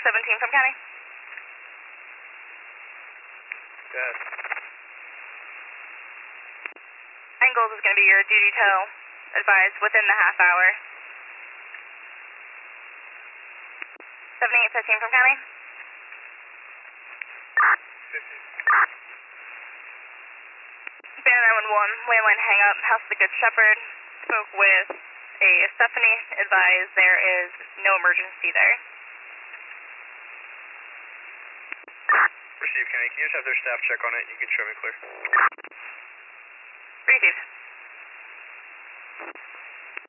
17 from County. Good. Angles is going to be your duty tow, advised within the half hour. 7815 from County. 15. Banner 911, landline hang up, House of the Good Shepherd. Spoke with a Stephanie, advised there is no emergency there. Receive, County. Can you just have their staff check on it and you can show me clear? Receive.